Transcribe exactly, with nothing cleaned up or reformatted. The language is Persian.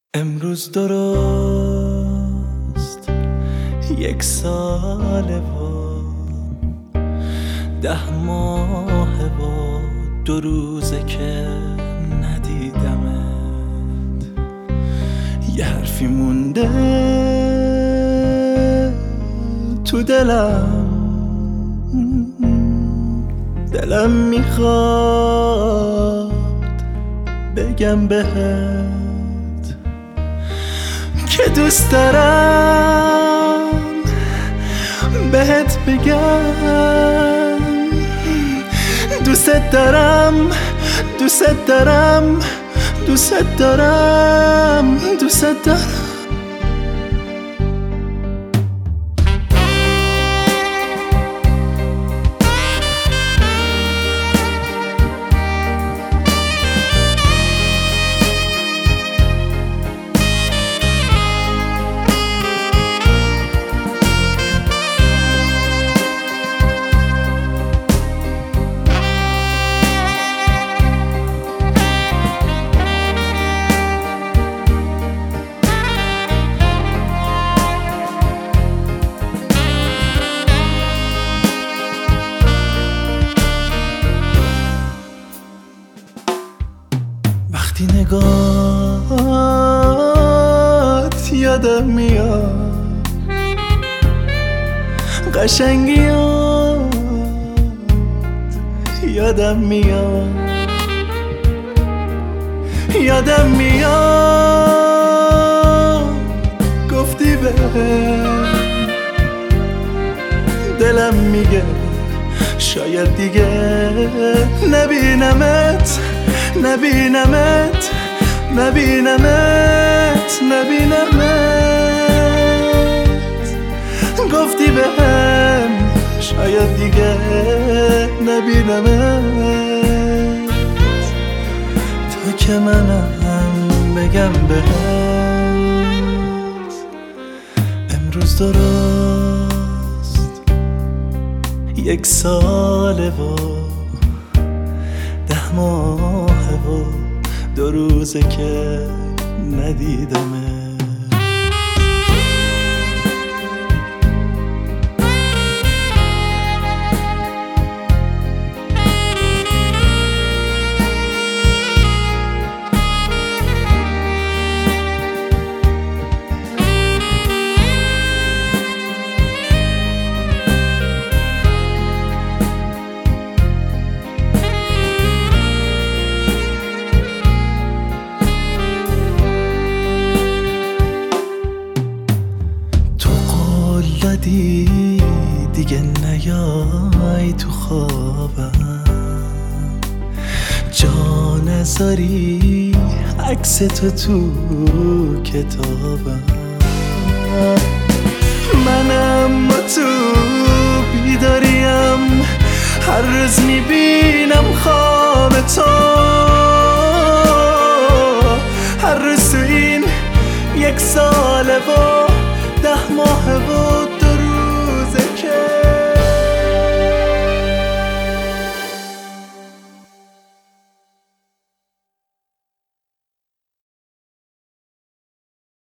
امروز درست یک ساله و ده ماه و دو روزه که ندیدمت. یه حرفی مونده تو دلم، دلم میخواد بگم بهت که دوست دارم بهت بگم دوست دارم دوست دارم دوست دارم دوست دارم وقتی نگاهت یادم میاد قشنگیات یادم میاد یادم میاد گفتی بهم دلم میگه شاید دیگه نبینمت نبینمت نبینمت نبینمت گفتی بهم شاید دیگه نبینمت تا که منم بگم بهت امروز درست یک ساله و ده ماه و دو روزه که ندیدمت. دادی دیگه نیای تو خوابم، جا نذاری عکس تو تو کتابم. منم تو بیداریم هر روز میبینم خواب تو، هر روز تو این یک ساله و